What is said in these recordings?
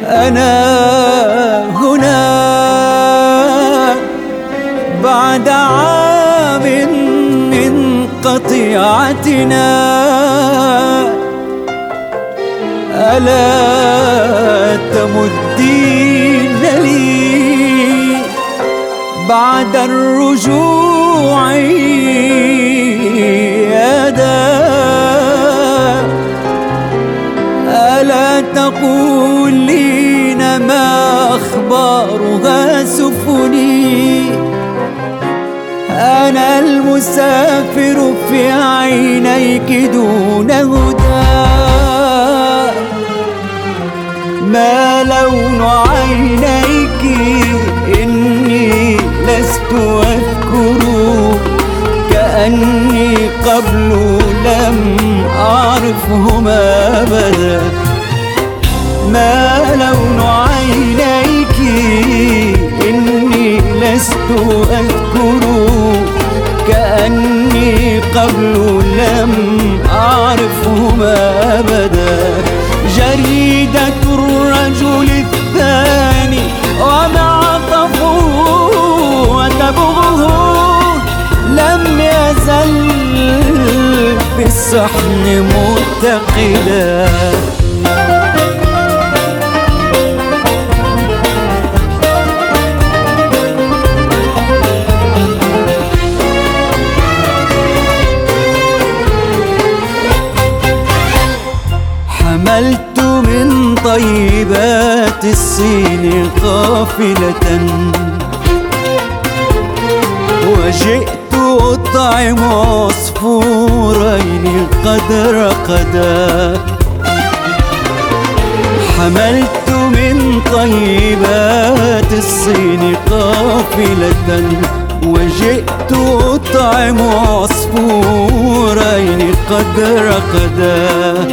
أنا هنا بعد عام من قطيعتنا، ألا تمدين لي بعد الرجوع يدا؟ ألا تقولين ما أخبارها سفني؟ أنا المسافر في عينيك دون هدى. ما لون عينيك؟ إني لست أذكر، كأني قبل لم أعرفهما أبدا. ما لون عينيك؟ إني لست أذكر، كأني قبل لم أعرفهما أبدا. جريدة الرجل الثاني ومعطفه وتبغه، لم يزل في الصحن متقدا. حملت من طيبات الصين قافلة، وجئت أطعم عصفورين قد رقدا. حملت من طيبات الصين قافلة، وجئت أطعم عصفورين قد رقدا.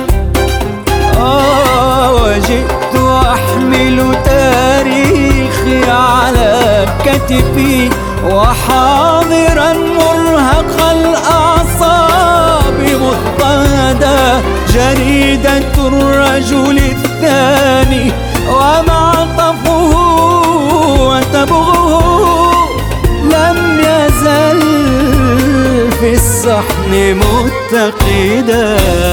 وجئت أحمل تاريخي على كتفي، وحاضرا مرهق الأعصاب مضطهدا. جريدة الرجل الثاني ومعطفه وتبغه، لم يزل في الصحن متقدا.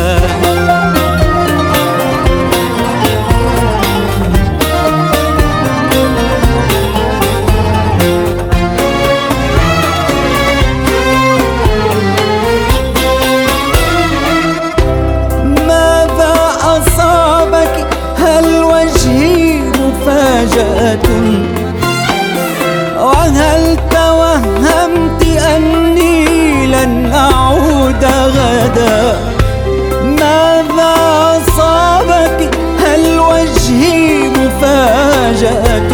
وهل توهمت أني لن أعود غدا؟ ماذا أصابك؟ هل وجهي مفاجأة؟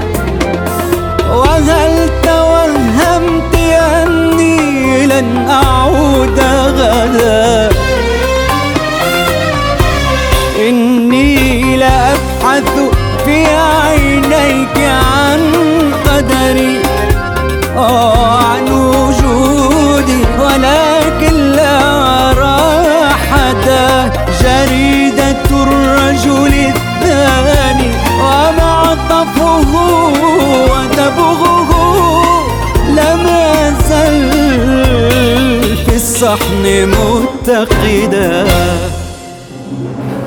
وهل توهمت أني لن أعود غدا؟ إني لأبحث في عينيك عن قدري، عن وجودي، ولكن لا راحة. جريدة الرجل الثاني ومعطفه وتبغه، لم يزل في الصحن متقدا.